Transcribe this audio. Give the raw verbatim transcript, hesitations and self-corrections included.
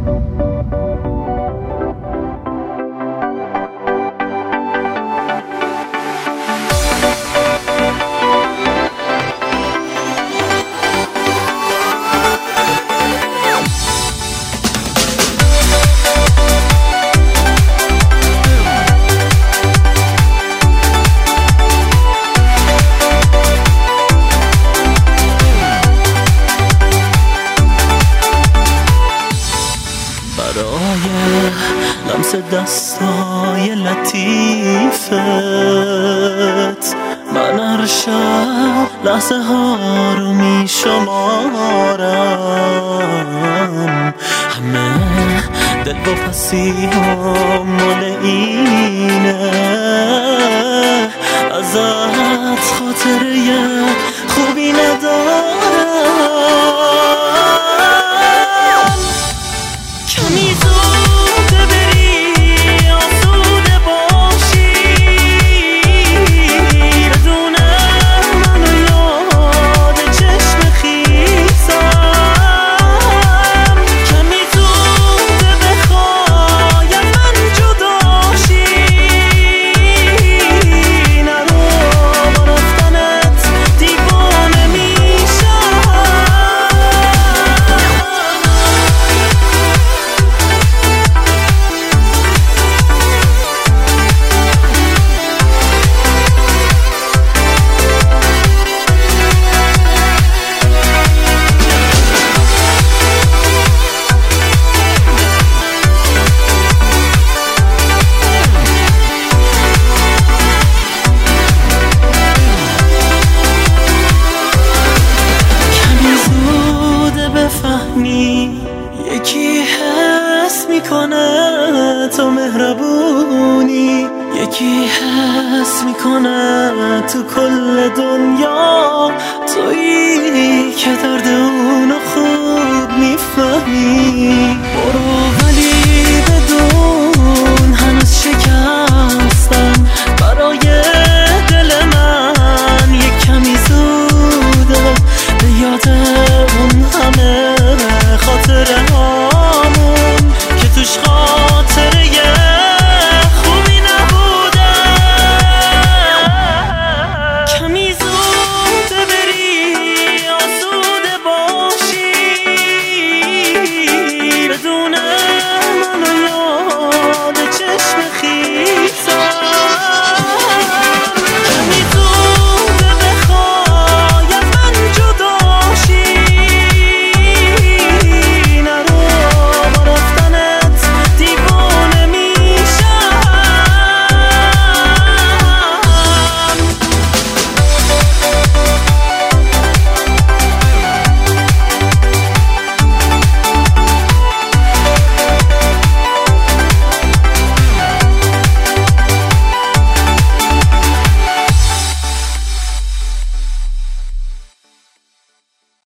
لمس دستای لطیفت من هر شب لحظه ها رو می شمارم، همه دل و پسی ها مال اینه، ازت خاطره خوبی ندارم. کمی زود بری آسوده باشی، بدونه منو یاد چشم خیسم، کمی زود بخوای از من جدا شی، نرو با رفتنت دیوانه میشم. یکی حس میکنه تو مهربونی، یکی حس میکنه تو کل دنیا تویی که درد اونو خون